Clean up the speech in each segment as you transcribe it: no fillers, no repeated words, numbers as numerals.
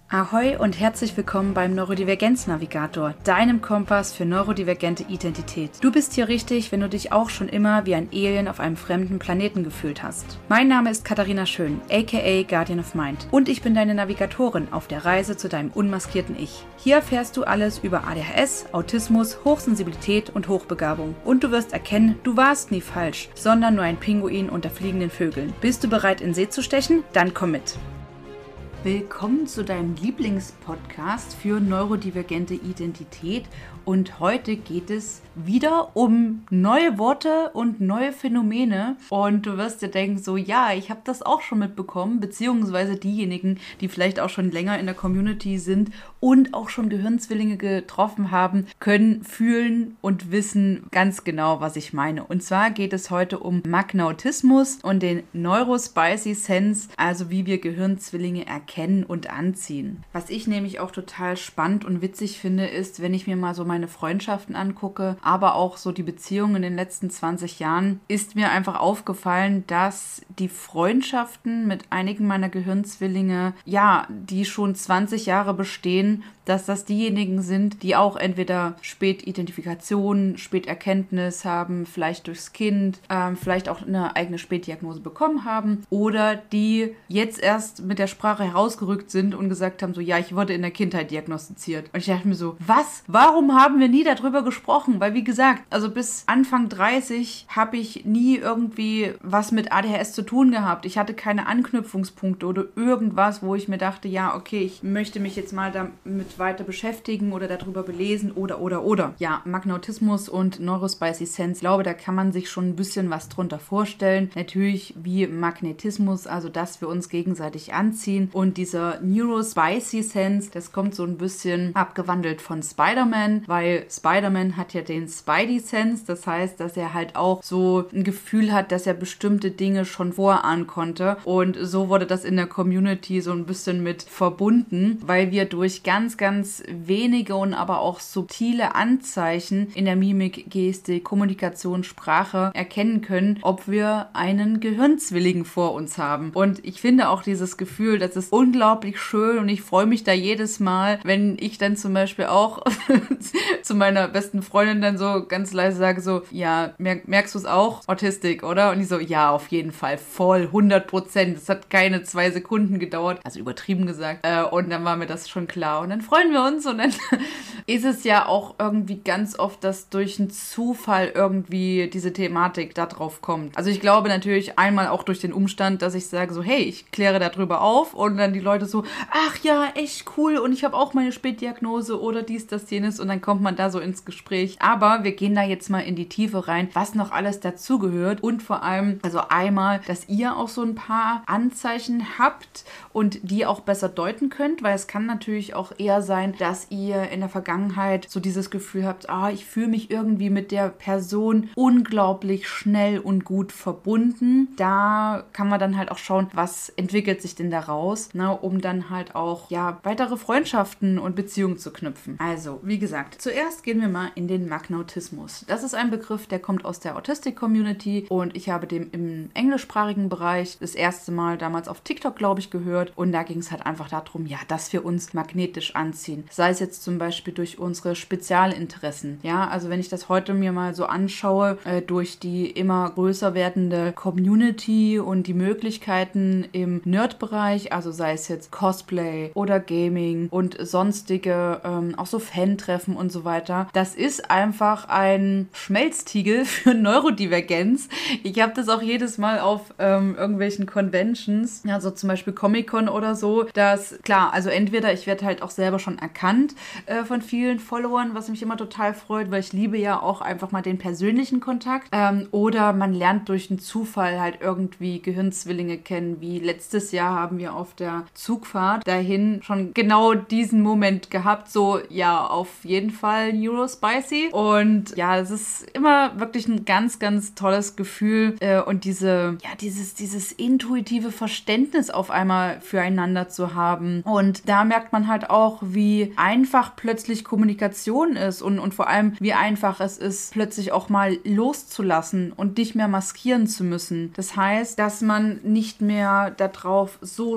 Ahoi und herzlich willkommen beim Neurodivergenz-Navigator, deinem Kompass für neurodivergente Identität. Du bist hier richtig, wenn du dich auch schon immer wie ein Alien auf einem fremden Planeten gefühlt hast. Mein Name ist Katharina Schön, aka Guardian of Mind, und ich bin deine Navigatorin auf der Reise zu deinem unmaskierten Ich. Hier erfährst du alles über ADHS, Autismus, Hochsensibilität und Hochbegabung. Und du wirst erkennen, du warst nie falsch, sondern nur ein Pinguin unter fliegenden Vögeln. Bist du bereit, in See zu stechen? Dann komm mit! Willkommen zu deinem Lieblingspodcast für neurodivergente Identität und heute geht es wieder um neue Worte und neue Phänomene und du wirst dir denken so, ja, ich habe das auch schon mitbekommen, beziehungsweise diejenigen, die vielleicht auch schon länger in der Community sind und auch schon Gehirnzwillinge getroffen haben, können fühlen und wissen ganz genau, was ich meine. Und zwar geht es heute um Magnautismus und den Neurospicy Sense, also wie wir Gehirnzwillinge erkennen und anziehen. Was ich nämlich auch total spannend und witzig finde, ist, wenn ich mir mal so meine Freundschaften angucke, aber auch so die Beziehungen in den letzten 20 Jahren, ist mir einfach aufgefallen, dass die Freundschaften mit einigen meiner Gehirnzwillinge, ja, die schon 20 Jahre bestehen, dass das diejenigen sind, die auch entweder Spätidentifikation, Späterkenntnis haben, vielleicht durchs Kind, vielleicht auch eine eigene Spätdiagnose bekommen haben oder die jetzt erst mit der Sprache herausgerückt sind und gesagt haben, so ja, ich wurde in der Kindheit diagnostiziert. Und ich dachte mir so, was? Warum haben wir nie darüber gesprochen? Weil wie gesagt, also bis Anfang 30 habe ich nie irgendwie was mit ADHS zu tun gehabt. Ich hatte keine Anknüpfungspunkte oder irgendwas, wo ich mir dachte, ja, okay, ich möchte mich jetzt mal damit weiter beschäftigen oder darüber belesen oder. Ja, Magnautismus und Neurospicy Sense, ich glaube, da kann man sich schon ein bisschen was drunter vorstellen. Natürlich wie Magnetismus, also dass wir uns gegenseitig anziehen. Und dieser Neurospicy Sense, das kommt so ein bisschen abgewandelt von Spider-Man, weil Spider-Man hat ja den Spidey Sense, das heißt, dass er halt auch so ein Gefühl hat, dass er bestimmte Dinge schon vorahnen konnte. Und so wurde das in der Community so ein bisschen mit verbunden, weil wir durch ganz wenige und aber auch subtile Anzeichen in der Mimik, Gestik, Kommunikation, Sprache erkennen können, ob wir einen Gehirnzwilling vor uns haben. Und ich finde auch dieses Gefühl, das ist unglaublich schön und ich freue mich da jedes Mal, wenn ich dann zum Beispiel auch zu meiner besten Freundin dann so ganz leise sage so, ja, merkst du es auch? Autistik, oder? Und die so, ja, auf jeden Fall, voll, 100%. Das hat keine 2 Sekunden gedauert, also übertrieben gesagt. Und dann war mir das schon klar. Und dann freuen wir uns und dann ist es ja auch irgendwie ganz oft, dass durch einen Zufall irgendwie diese Thematik da drauf kommt. Also ich glaube natürlich einmal auch durch den Umstand, dass ich sage so, hey, ich kläre darüber auf und dann die Leute so, ach ja, echt cool und ich habe auch meine Spätdiagnose oder dies, das, jenes und dann kommt man da so ins Gespräch. Aber wir gehen da jetzt mal in die Tiefe rein, was noch alles dazugehört und vor allem, also einmal, dass ihr auch so ein paar Anzeichen habt und die auch besser deuten könnt, weil es kann natürlich auch eher sein, dass ihr in der Vergangenheit so dieses Gefühl habt, ich fühle mich irgendwie mit der Person unglaublich schnell und gut verbunden. Da kann man dann halt auch schauen, was entwickelt sich denn daraus, ne, um dann halt auch, ja, weitere Freundschaften und Beziehungen zu knüpfen. Also, wie gesagt, zuerst gehen wir mal in den Magnautismus. Das ist ein Begriff, der kommt aus der Autistic-Community und ich habe den im englischsprachigen Bereich das erste Mal damals auf TikTok, glaube ich, gehört und da ging es halt einfach darum, ja, dass wir uns magnetisch anziehen. Sei es jetzt zum Beispiel durch unsere Spezialinteressen. Ja, also wenn ich das heute mir mal so anschaue, durch die immer größer werdende Community und die Möglichkeiten im Nerd-Bereich, also sei es jetzt Cosplay oder Gaming und sonstige, auch so Fan-Treffen und so weiter. Das ist einfach ein Schmelztiegel für Neurodivergenz. Ich habe das auch jedes Mal auf irgendwelchen Conventions, ja, so zum Beispiel Comic-Con oder so, dass, klar, also entweder ich werde halt auch selber schon erkannt von vielen Followern, was mich immer total freut, weil ich liebe ja auch einfach mal den persönlichen Kontakt. Oder man lernt durch einen Zufall halt irgendwie Gehirnzwillinge kennen, wie letztes Jahr haben wir auf der Zugfahrt dahin schon genau diesen Moment gehabt, so, ja, auf jeden Fall Neurospicy. Und ja, es ist immer wirklich ein ganz tolles Gefühl und dieses intuitive Verständnis auf einmal füreinander zu haben. Und da merkt man halt auch, wie einfach plötzlich Kommunikation ist und vor allem, wie einfach es ist, plötzlich auch mal loszulassen und nicht mehr maskieren zu müssen. Das heißt, dass man nicht mehr darauf so stark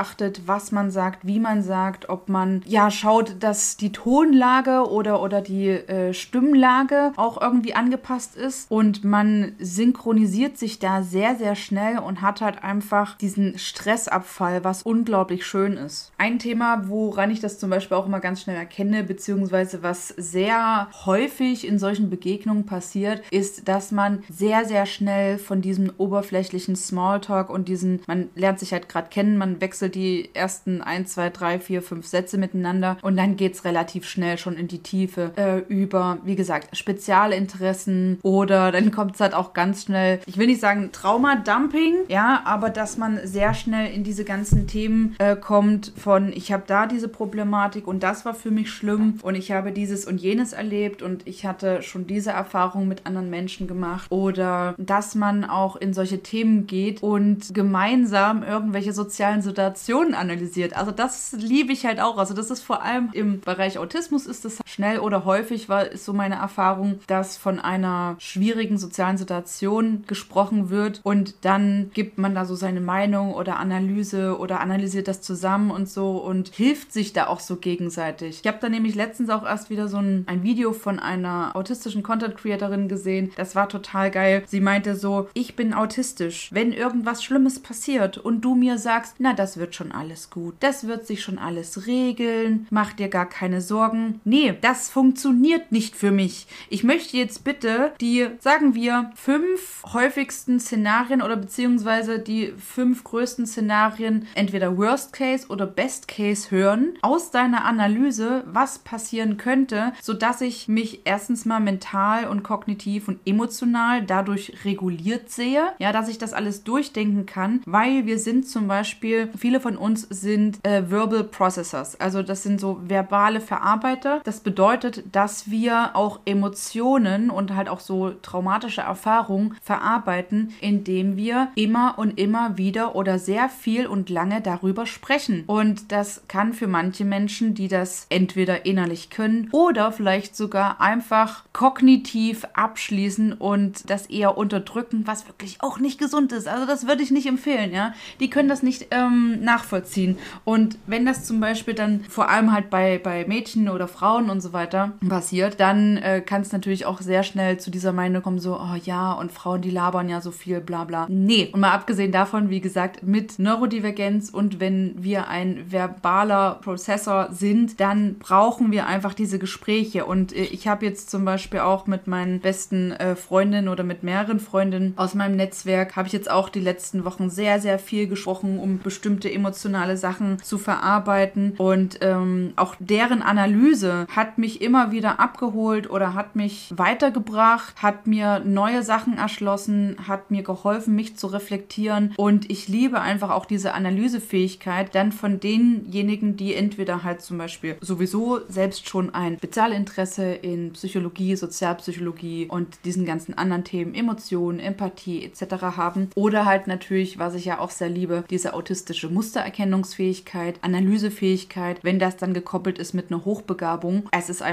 achtet, was man sagt, wie man sagt, ob man schaut, dass die Tonlage oder die Stimmlage auch irgendwie angepasst ist und man synchronisiert sich da sehr, sehr schnell und hat halt einfach diesen Stressabfall, was unglaublich schön ist. Ein Thema, woran ich das zum Beispiel auch immer ganz schnell erkenne, beziehungsweise was sehr häufig in solchen Begegnungen passiert, ist, dass man sehr, sehr schnell von diesem oberflächlichen Smalltalk und man lernt sich halt gerade kennen, man wechselt die ersten 1, 2, 3, 4, 5 Sätze miteinander und dann geht es relativ schnell schon in die Tiefe über, wie gesagt, Spezialinteressen oder dann kommt es halt auch ganz schnell, ich will nicht sagen Traumadumping, aber dass man sehr schnell in diese ganzen Themen kommt von, ich habe da diese Problematik und das war für mich schlimm und ich habe dieses und jenes erlebt und ich hatte schon diese Erfahrung mit anderen Menschen gemacht oder dass man auch in solche Themen geht und gemeinsam irgendwelche sozialen Situationen analysiert. Also das liebe ich halt auch. Also das ist vor allem im Bereich Autismus ist das schnell oder häufig, ist so meine Erfahrung, dass von einer schwierigen sozialen Situation gesprochen wird und dann gibt man da so seine Meinung oder Analyse oder analysiert das zusammen und so und hilft sich da auch so gegenseitig. Ich habe da nämlich letztens auch erst wieder so ein Video von einer autistischen Content-Creatorin gesehen. Das war total geil. Sie meinte so, ich bin autistisch. Wenn irgendwas Schlimmes passiert und du mir sagst, na, das wird schon alles gut. Das wird sich schon alles regeln. Mach dir gar keine Sorgen. Nee, das funktioniert nicht für mich. Ich möchte jetzt bitte die, sagen wir, 5 häufigsten Szenarien oder beziehungsweise die 5 größten Szenarien, entweder Worst Case oder Best Case hören, aus deiner Analyse, was passieren könnte, sodass ich mich erstens mal mental und kognitiv und emotional dadurch reguliert sehe, dass ich das alles durchdenken kann, weil wir sind zum Beispiel, viele von uns sind Verbal Processors, also das sind so verbale Verarbeiter. Das bedeutet, dass wir auch Emotionen und halt auch so traumatische Erfahrungen verarbeiten, indem wir immer und immer wieder oder sehr viel und lange darüber sprechen. Und das kann für manche Menschen, die das entweder innerlich können oder vielleicht sogar einfach kognitiv abschließen und das eher unterdrücken, was wirklich auch nicht gesund ist. Also das würde ich nicht empfehlen, Die können das nicht nachvollziehen. Und wenn das zum Beispiel dann vor allem halt bei Mädchen oder Frauen und so weiter passiert, dann kann es natürlich auch sehr schnell zu dieser Meinung kommen, so, oh ja, und Frauen, die labern ja so viel, bla bla. Nee. Und mal abgesehen davon, wie gesagt, mit Neurodivergenz und wenn wir ein verbaler Prozessor sind, dann brauchen wir einfach diese Gespräche. Und ich habe jetzt zum Beispiel auch mit meinen besten Freundinnen oder mit mehreren Freundinnen aus meinem Netzwerk, habe ich jetzt auch die letzten Wochen sehr, sehr viel gesprochen, um bestimmte emotionale Sachen zu verarbeiten. Und auch deren Analyse hat mich immer wieder abgeholt oder hat mich weitergebracht, hat mir neue Sachen erschlossen, hat mir geholfen, mich zu reflektieren. Und ich liebe einfach auch diese Analysefähigkeit dann von denjenigen, die entweder halt zum Beispiel sowieso selbst schon ein Spezialinteresse in Psychologie, Sozialpsychologie und diesen ganzen anderen Themen, Emotionen, Empathie etc. haben. Oder halt natürlich, was ich ja auch sehr liebe, diese autistische Mustererkennungsfähigkeit, Analysefähigkeit, wenn das dann gekoppelt ist mit einer Hochbegabung. Es ist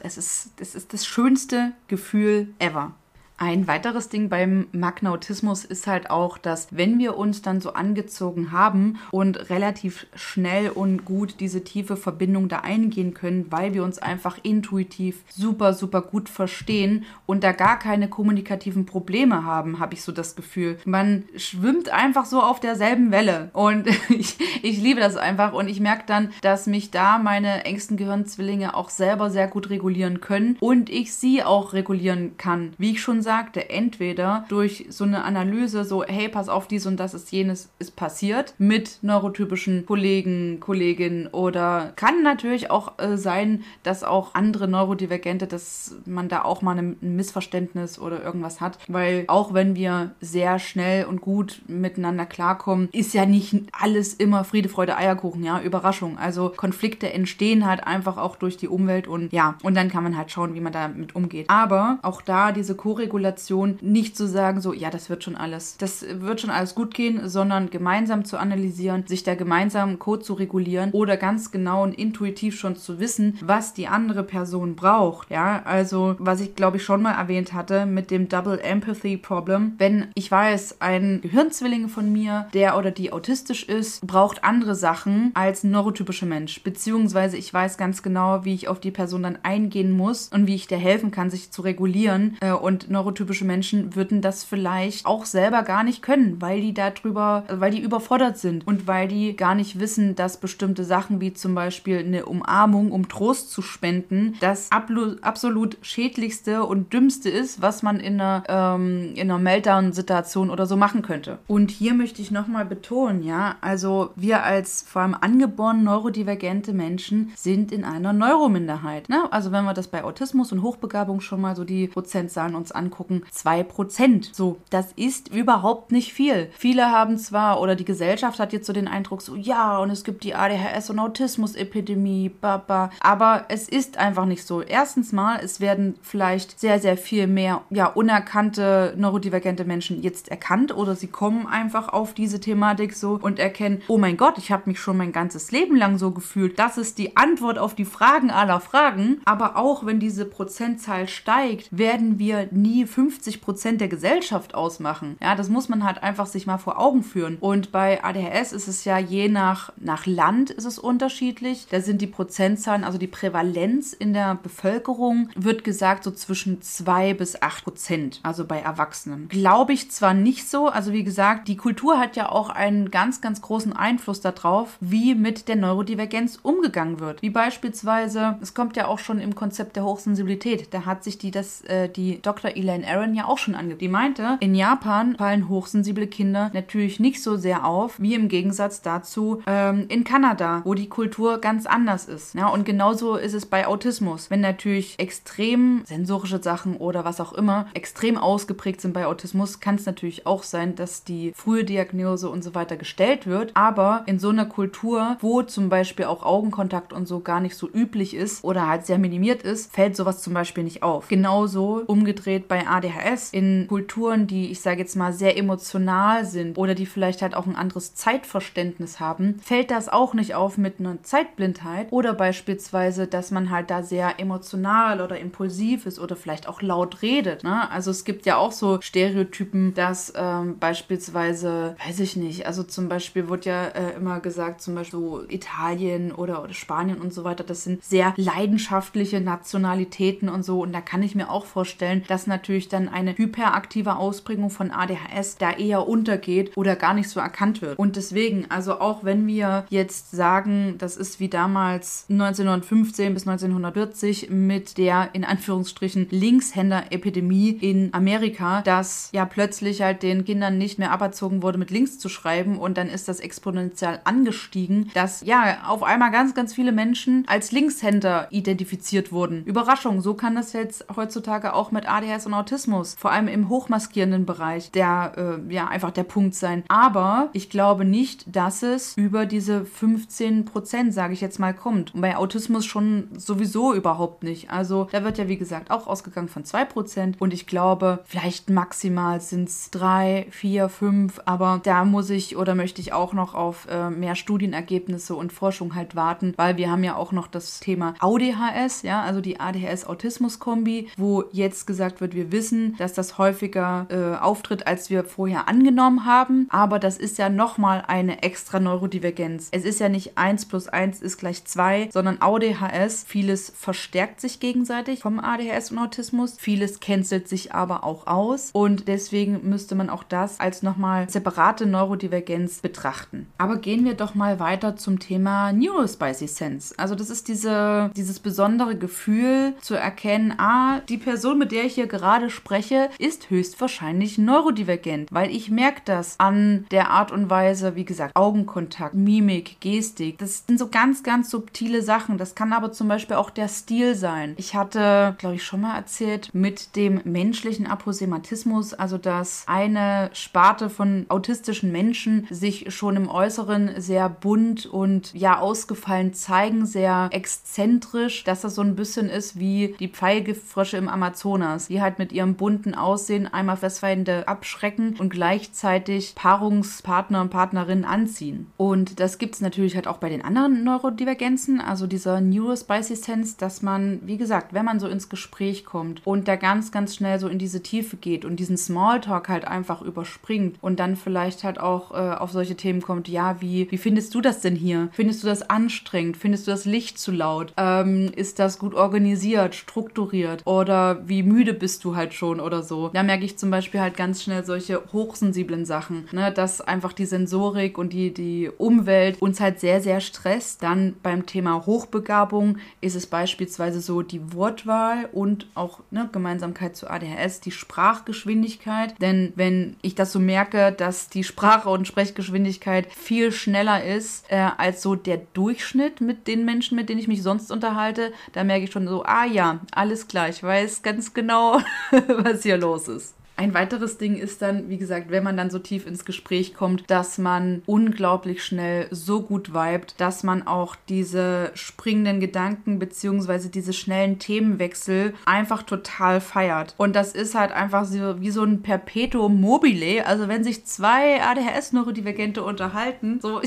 das schönste Gefühl ever. Ein weiteres Ding beim Magnautismus ist halt auch, dass wenn wir uns dann so angezogen haben und relativ schnell und gut diese tiefe Verbindung da eingehen können, weil wir uns einfach intuitiv super, super gut verstehen und da gar keine kommunikativen Probleme haben, habe ich so das Gefühl. Man schwimmt einfach so auf derselben Welle und ich liebe das einfach und ich merke dann, dass mich da meine engsten Gehirnzwillinge auch selber sehr gut regulieren können und ich sie auch regulieren kann. Wie ich schon sagte, entweder durch so eine Analyse, so, hey, pass auf, dies und das ist jenes ist passiert, mit neurotypischen Kollegen, Kolleginnen oder kann natürlich auch sein, dass auch andere Neurodivergente, dass man da auch mal ein Missverständnis oder irgendwas hat, weil auch wenn wir sehr schnell und gut miteinander klarkommen, ist ja nicht alles immer Friede, Freude, Eierkuchen, Überraschung. Also Konflikte entstehen halt einfach auch durch die Umwelt und und dann kann man halt schauen, wie man damit umgeht. Aber auch da diese Koregulation Selbstregulation, nicht zu sagen so, ja, das wird schon alles gut gehen, sondern gemeinsam zu analysieren, sich da gemeinsam Code zu regulieren oder ganz genau und intuitiv schon zu wissen, was die andere Person braucht. Ja, also was ich glaube ich schon mal erwähnt hatte mit dem Double Empathy Problem. Wenn ich weiß, ein Gehirnzwilling von mir, der oder die autistisch ist, braucht andere Sachen als ein neurotypischer Mensch, beziehungsweise ich weiß ganz genau, wie ich auf die Person dann eingehen muss und wie ich der helfen kann, sich zu regulieren, und neurotypische Menschen würden das vielleicht auch selber gar nicht können, weil die überfordert sind und weil die gar nicht wissen, dass bestimmte Sachen wie zum Beispiel eine Umarmung, um Trost zu spenden, das absolut schädlichste und dümmste ist, was man in einer Meltdown-Situation oder so machen könnte. Und hier möchte ich nochmal betonen, ja, also wir als vor allem angeboren neurodivergente Menschen sind in einer Neurominderheit. Ne? Also wenn wir das bei Autismus und Hochbegabung schon mal so die Prozentzahlen uns angucken, 2%. So, das ist überhaupt nicht viel. Viele haben zwar, oder die Gesellschaft hat jetzt so den Eindruck, so ja, und es gibt die ADHS- und Autismus-Epidemie, aber es ist einfach nicht so. Erstens mal, es werden vielleicht sehr, sehr viel mehr unerkannte neurodivergente Menschen jetzt erkannt oder sie kommen einfach auf diese Thematik so und erkennen, oh mein Gott, ich habe mich schon mein ganzes Leben lang so gefühlt. Das ist die Antwort auf die Fragen aller Fragen. Aber auch wenn diese Prozentzahl steigt, werden wir nie 50% der Gesellschaft ausmachen. Ja, das muss man halt einfach sich mal vor Augen führen. Und bei ADHS ist es ja je nach Land ist es unterschiedlich. Da sind die Prozentzahlen, also die Prävalenz in der Bevölkerung, wird gesagt so zwischen 2-8%, also bei Erwachsenen. Glaube ich zwar nicht so, also wie gesagt, die Kultur hat ja auch einen ganz, ganz großen Einfluss darauf, wie mit der Neurodivergenz umgegangen wird. Wie beispielsweise, es kommt ja auch schon im Konzept der Hochsensibilität, da hat sich die Dr. Elaine Aron ja auch schon angegeben. Die meinte, in Japan fallen hochsensible Kinder natürlich nicht so sehr auf, wie im Gegensatz dazu in Kanada, wo die Kultur ganz anders ist. Ja, und genauso ist es bei Autismus. Wenn natürlich extrem sensorische Sachen oder was auch immer extrem ausgeprägt sind bei Autismus, kann es natürlich auch sein, dass die frühe Diagnose und so weiter gestellt wird. Aber in so einer Kultur, wo zum Beispiel auch Augenkontakt und so gar nicht so üblich ist oder halt sehr minimiert ist, fällt sowas zum Beispiel nicht auf. Genauso umgedreht bei ADHS. In Kulturen, die, ich sage jetzt mal, sehr emotional sind oder die vielleicht halt auch ein anderes Zeitverständnis haben, fällt das auch nicht auf mit einer Zeitblindheit oder beispielsweise, dass man halt da sehr emotional oder impulsiv ist oder vielleicht auch laut redet. Ne? Also es gibt ja auch so Stereotypen, dass beispielsweise, weiß ich nicht, also zum Beispiel wird ja immer gesagt, zum Beispiel so Italien oder Spanien und so weiter, das sind sehr leidenschaftliche Nationalitäten und so und da kann ich mir auch vorstellen, dass natürlich dann eine hyperaktive Ausprägung von ADHS da eher untergeht oder gar nicht so erkannt wird. Und deswegen, also auch wenn wir jetzt sagen, das ist wie damals 1915 bis 1940 mit der in Anführungsstrichen Linkshänder-Epidemie in Amerika, dass ja plötzlich halt den Kindern nicht mehr aberzogen wurde, mit links zu schreiben und dann ist das exponentiell angestiegen, dass ja auf einmal ganz, ganz viele Menschen als Linkshänder identifiziert wurden. Überraschung, so kann das jetzt heutzutage auch mit ADHS und Autismus, vor allem im hochmaskierenden Bereich, einfach der Punkt sein. Aber ich glaube nicht, dass es über diese 15%, sage ich jetzt mal, kommt. Und bei Autismus schon sowieso überhaupt nicht. Also da wird ja, wie gesagt, auch ausgegangen von 2% und ich glaube, vielleicht maximal sind es 3, 4, 5, aber da möchte ich auch noch auf mehr Studienergebnisse und Forschung halt warten, weil wir haben ja auch noch das Thema ADHS, ja, also die ADHS-Autismus-Kombi, wo jetzt gesagt wird, wir wissen, dass das häufiger auftritt, als wir vorher angenommen haben, aber das ist ja nochmal eine extra Neurodivergenz. Es ist ja nicht 1 + 1 ist gleich 2, sondern ADHS, vieles verstärkt sich gegenseitig vom ADHS und Autismus, vieles cancelt sich aber auch aus und deswegen müsste man auch das als nochmal separate Neurodivergenz betrachten. Aber gehen wir doch mal weiter zum Thema Neurospicy Sense. Also das ist dieses besondere Gefühl zu erkennen, die Person, mit der ich hier gerade spreche, ist höchstwahrscheinlich neurodivergent, weil ich merke das an der Art und Weise, wie gesagt, Augenkontakt, Mimik, Gestik. Das sind so ganz, ganz subtile Sachen. Das kann aber zum Beispiel auch der Stil sein. Ich hatte, glaube ich, schon mal erzählt, mit dem menschlichen Aposematismus, also dass eine Sparte von autistischen Menschen sich schon im Äußeren sehr bunt und ja ausgefallen zeigen, sehr exzentrisch, dass das so ein bisschen ist wie die Pfeilgiftfrösche im Amazonas, die halt mit ihrem bunten Aussehen einmal Fressfeinde abschrecken und gleichzeitig Paarungspartner und Partnerinnen anziehen. Und das gibt es natürlich halt auch bei den anderen Neurodivergenzen, also dieser Neurospicy-Sense, dass man, wie gesagt, wenn man so ins Gespräch kommt und da ganz, ganz schnell so in diese Tiefe geht und diesen Smalltalk halt einfach überspringt und dann vielleicht halt auch auf solche Themen kommt, ja, wie findest du das denn hier? Findest du das anstrengend? Findest du das Licht zu laut? Ist das gut organisiert, strukturiert? Oder wie müde bist du halt schon oder so? Da merke ich zum Beispiel halt ganz schnell solche hochsensiblen Sachen, ne? Dass einfach die Sensorik und die Umwelt uns halt sehr, sehr stresst. Dann beim Thema Hochbegabung ist es beispielsweise so die Wortwahl und auch Gemeinsamkeit zu ADHS, die Sprachgeschwindigkeit. Denn wenn ich das so merke, dass die Sprache- und Sprechgeschwindigkeit viel schneller ist als so der Durchschnitt mit den Menschen, mit denen ich mich sonst unterhalte, da merke ich schon so, ja, alles klar, ich weiß ganz genau, was hier los ist. Ein weiteres Ding ist dann, wie gesagt, wenn man dann so tief ins Gespräch kommt, dass man unglaublich schnell so gut vibet, dass man auch diese springenden Gedanken bzw. diese schnellen Themenwechsel einfach total feiert. Und das ist halt einfach so wie so ein Perpetuum mobile. Also wenn sich zwei ADHS-Neurodivergente unterhalten, so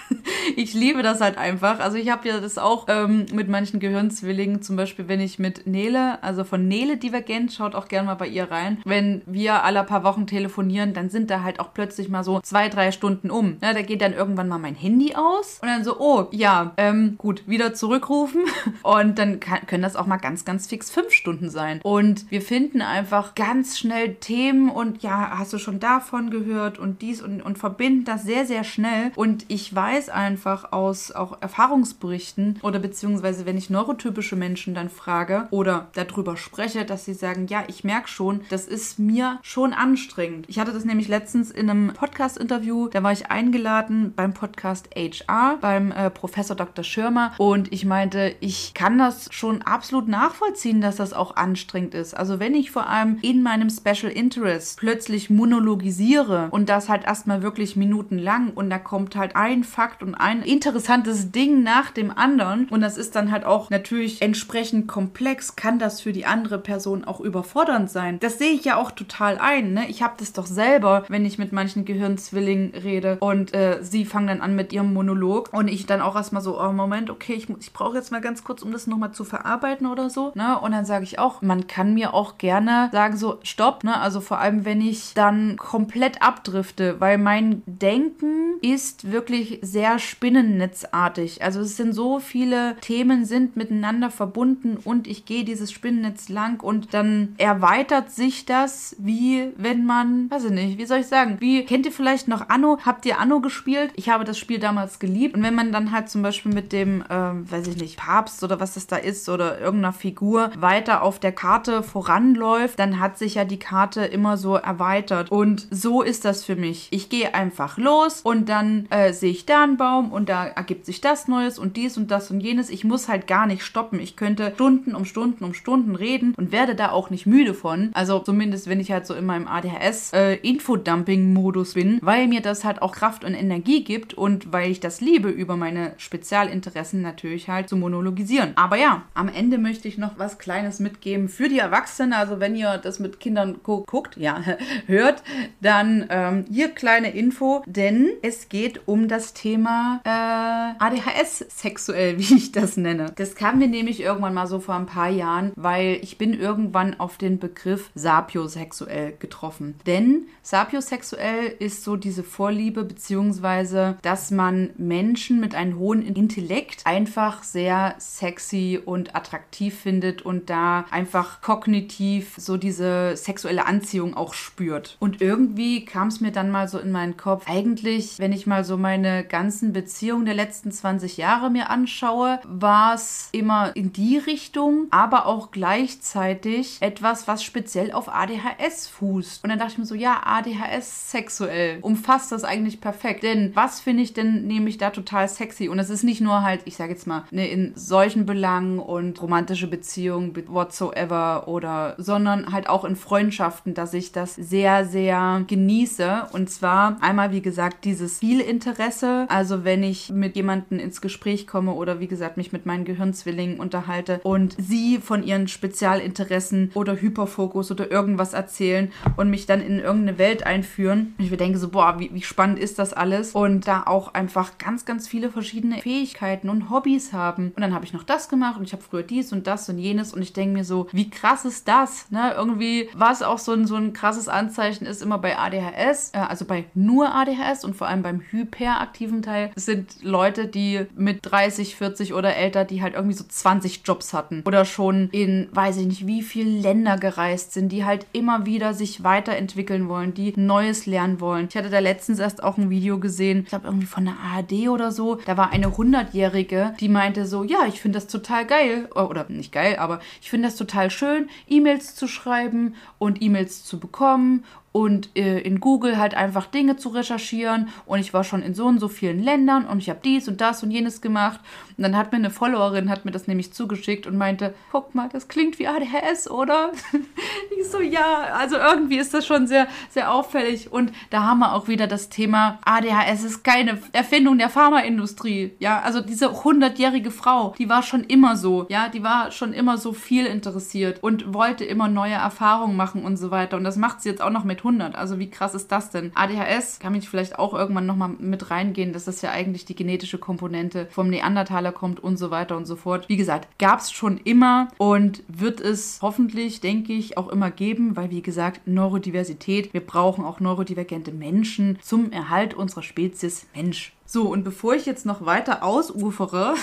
ich liebe das halt einfach. Also ich habe ja das auch mit manchen Gehirnzwillingen, zum Beispiel wenn ich mit Nele, also von Nele Divergent, schaut auch gerne mal bei ihr rein, wenn wir alle paar Wochen telefonieren, dann sind da halt auch plötzlich mal so 2-3 Stunden um. Ja, da geht dann irgendwann mal mein Handy aus und dann so, oh, ja, gut, wieder zurückrufen und dann können das auch mal ganz, ganz fix 5 Stunden sein. Und wir finden einfach ganz schnell Themen und ja, hast du schon davon gehört und dies und verbinden das sehr, sehr schnell. Und ich weiß einfach aus auch Erfahrungsberichten oder beziehungsweise wenn ich neurotypische Menschen dann frage oder darüber spreche, dass sie sagen, ja, ich merke schon, das ist mir schon anstrengend. Ich hatte das nämlich letztens in einem Podcast-Interview, da war ich eingeladen beim Podcast HR, beim Professor Dr. Schirmer und ich meinte, ich kann das schon absolut nachvollziehen, dass das auch anstrengend ist. Also wenn ich vor allem in meinem Special Interest plötzlich monologisiere und das halt erstmal wirklich minutenlang und da kommt halt ein Fakt und ein interessantes Ding nach dem anderen und das ist dann halt auch natürlich entsprechend komplex, kann das für die andere Person auch überfordernd sein. Das sehe ich ja auch total ein, ne? Ich habe das doch selber, wenn ich mit manchen Gehirnzwillingen rede und sie fangen dann an mit ihrem Monolog und ich dann auch erstmal so, oh Moment, okay, ich brauche jetzt mal ganz kurz, um das nochmal zu verarbeiten oder so, ne? Und dann sage ich auch, man kann mir auch gerne sagen so, stopp, ne? Also vor allem, wenn ich dann komplett abdrifte, weil mein Denken ist wirklich sehr spinnennetzartig. Also es sind so viele Themen sind miteinander verbunden und ich gehe dieses Spinnennetz lang und dann erweitert sich das, wie wenn man, weiß ich nicht, wie soll ich sagen, kennt ihr vielleicht noch Anno? Habt ihr Anno gespielt? Ich habe das Spiel damals geliebt und wenn man dann halt zum Beispiel mit dem, weiß ich nicht, Papst oder was das da ist oder irgendeiner Figur weiter auf der Karte voranläuft, dann hat sich ja die Karte immer so erweitert und so ist das für mich. Ich gehe einfach los und dann sehe ich da einen Baum und da ergibt sich das Neues und dies und das und jenes. Ich muss halt gar nicht stoppen. Ich könnte Stunden um Stunden um Stunden reden und werde da auch nicht müde von. Also zumindest, wenn ich halt so in meinem ADHS-Infodumping-Modus bin, weil mir das halt auch Kraft und Energie gibt und weil ich das liebe, über meine Spezialinteressen natürlich halt zu monologisieren. Aber ja, am Ende möchte ich noch was Kleines mitgeben für die Erwachsenen. Also wenn ihr das mit Kindern guckt, ja, hört, dann hier kleine Info, denn es geht um das Thema ADHS sexuell, wie ich das nenne. Das kam mir nämlich irgendwann mal so vor ein paar Jahren, weil ich bin irgendwann auf den Begriff sapiosexuell getroffen. Denn sapiosexuell ist so diese Vorliebe, beziehungsweise, dass man Menschen mit einem hohen Intellekt einfach sehr sexy und attraktiv findet und da einfach kognitiv so diese sexuelle Anziehung auch spürt. Und irgendwie kam es mir dann mal so in meinen Kopf, eigentlich, wenn ich mal so meine ganzen Beziehungen der letzten 20 Jahre mir anschaue, war es immer in die Richtung, aber auch gleichzeitig etwas, was speziell auf ADHS ADHS fußt. Und dann dachte ich mir so, ja, ADHS sexuell umfasst das eigentlich perfekt. Denn was finde ich denn nämlich da total sexy? Und es ist nicht nur halt, ich sage jetzt mal, ne, in solchen Belangen und romantische Beziehungen whatsoever oder, sondern halt auch in Freundschaften, dass ich das sehr, sehr genieße. Und zwar einmal, wie gesagt, dieses Spielinteresse. Also wenn ich mit jemandem ins Gespräch komme oder wie gesagt, mich mit meinen Gehirnzwillingen unterhalte und sie von ihren Spezialinteressen oder Hyperfokus oder irgendwas erzählen und mich dann in irgendeine Welt einführen. Und ich mir denke so, boah, wie spannend ist das alles? Und da auch einfach ganz, ganz viele verschiedene Fähigkeiten und Hobbys haben. Und dann habe ich noch das gemacht und ich habe früher dies und das und jenes und ich denke mir so, wie krass ist das? Ne? Irgendwie, was auch so ein krasses Anzeichen ist immer bei ADHS, also bei nur ADHS und vor allem beim hyperaktiven Teil, es sind Leute, die mit 30, 40 oder älter, die halt irgendwie so 20 Jobs hatten oder schon in, weiß ich nicht, wie viele Länder gereist sind, die halt immer wieder sich weiterentwickeln wollen, die Neues lernen wollen. Ich hatte da letztens erst auch ein Video gesehen, ich glaube irgendwie von der ARD oder so, da war eine 100-Jährige, die meinte so, ja, ich finde das total geil, oder nicht geil, aber ich finde das total schön, E-Mails zu schreiben und E-Mails zu bekommen und in Google halt einfach Dinge zu recherchieren und ich war schon in so und so vielen Ländern und ich habe dies und das und jenes gemacht und dann hat mir eine Followerin, hat mir das nämlich zugeschickt und meinte, guck mal, das klingt wie ADHS, oder? Ich so, ja, also irgendwie ist das schon sehr, sehr auffällig und da haben wir auch wieder das Thema, ADHS ist keine Erfindung der Pharmaindustrie, ja, also diese 100-jährige Frau, die war schon immer so, ja, die war schon immer so viel interessiert und wollte immer neue Erfahrungen machen und so weiter und das macht sie jetzt auch noch mit 100. Also wie krass ist das denn? ADHS kann mich vielleicht auch irgendwann nochmal mit reingehen, dass das ja eigentlich die genetische Komponente vom Neandertaler kommt und so weiter und so fort. Wie gesagt, gab es schon immer und wird es hoffentlich, denke ich, auch immer geben, weil wie gesagt, Neurodiversität, wir brauchen auch neurodivergente Menschen zum Erhalt unserer Spezies Mensch. So, und bevor ich jetzt noch weiter ausufere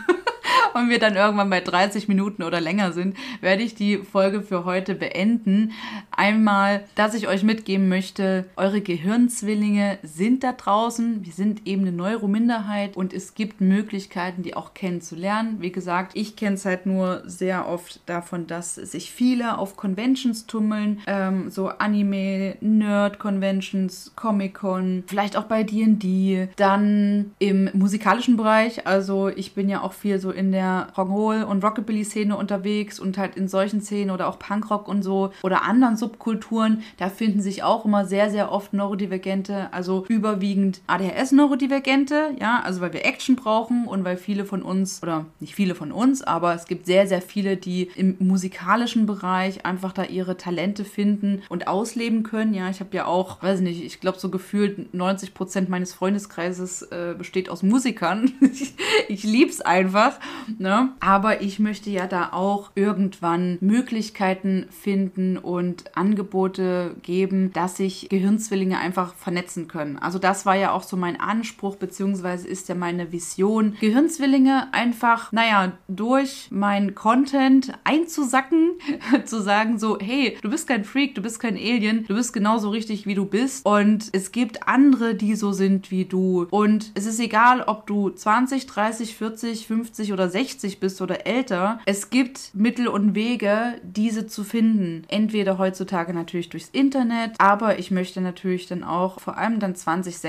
und wir dann irgendwann bei 30 Minuten oder länger sind, werde ich die Folge für heute beenden. Einmal, dass ich euch mitgeben möchte, eure Gehirnzwillinge sind da draußen. Wir sind eben eine Neurominderheit und es gibt Möglichkeiten, die auch kennenzulernen. Wie gesagt, ich kenne es halt nur sehr oft davon, dass sich viele auf Conventions tummeln, so Anime, Nerd-Conventions, Comic-Con, vielleicht auch bei D&D, dann im musikalischen Bereich. Also ich bin ja auch viel so in der Rock'n'Roll- und Rockabilly-Szene unterwegs und halt in solchen Szenen oder auch Punkrock und so oder anderen Subkulturen, da finden sich auch immer sehr, sehr oft Neurodivergente, also überwiegend ADHS-Neurodivergente, ja, also weil wir Action brauchen und weil viele von uns, oder nicht viele von uns, aber es gibt sehr, sehr viele, die im musikalischen Bereich einfach da ihre Talente finden und ausleben können, ja, ich habe ja auch, weiß nicht, ich glaube so gefühlt 90% meines Freundeskreises besteht aus Musikern. Ich lieb's einfach, ne? Aber ich möchte ja da auch irgendwann Möglichkeiten finden und Angebote geben, dass sich Gehirnzwillinge einfach vernetzen können. Also das war ja auch so mein Anspruch, beziehungsweise ist ja meine Vision, Gehirnzwillinge einfach, durch meinen Content einzusacken, zu sagen so, hey, du bist kein Freak, du bist kein Alien, du bist genauso richtig, wie du bist und es gibt andere, die so sind wie du und es ist egal, ob du 20, 30, 40, 50 oder 60 bist oder älter. Es gibt Mittel und Wege, diese zu finden. Entweder heutzutage natürlich durchs Internet, aber ich möchte natürlich dann auch, vor allem dann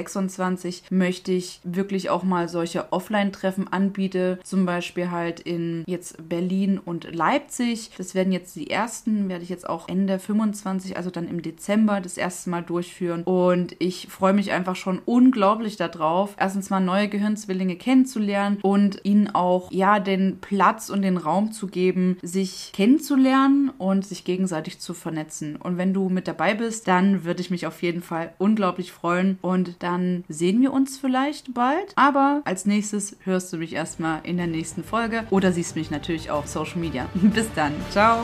2026, möchte ich wirklich auch mal solche Offline-Treffen anbieten, zum Beispiel halt in jetzt Berlin und Leipzig. Das werden jetzt die ersten, werde ich jetzt auch Ende 25, also dann im Dezember das erste Mal durchführen und ich freue mich einfach schon unglaublich darauf, erstens mal neue Gehirnzwillinge kennenzulernen und ihnen auch, ja, den Platz und den Raum zu geben, sich kennenzulernen und sich gegenseitig zu vernetzen. Und wenn du mit dabei bist, dann würde ich mich auf jeden Fall unglaublich freuen und dann sehen wir uns vielleicht bald. Aber als nächstes hörst du mich erstmal in der nächsten Folge oder siehst mich natürlich auf Social Media. Bis dann. Ciao.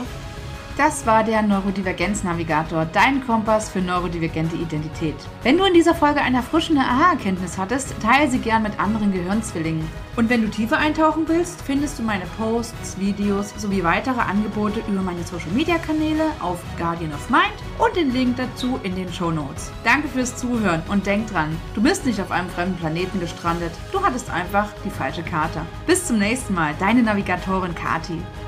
Das war der Neurodivergenz-Navigator, dein Kompass für neurodivergente Identität. Wenn du in dieser Folge eine erfrischende Aha-Erkenntnis hattest, teile sie gern mit anderen Gehirnzwillingen. Und wenn du tiefer eintauchen willst, findest du meine Posts, Videos sowie weitere Angebote über meine Social-Media-Kanäle auf Guardian of Mind und den Link dazu in den Shownotes. Danke fürs Zuhören und denk dran, du bist nicht auf einem fremden Planeten gestrandet, du hattest einfach die falsche Karte. Bis zum nächsten Mal, deine Navigatorin Kati.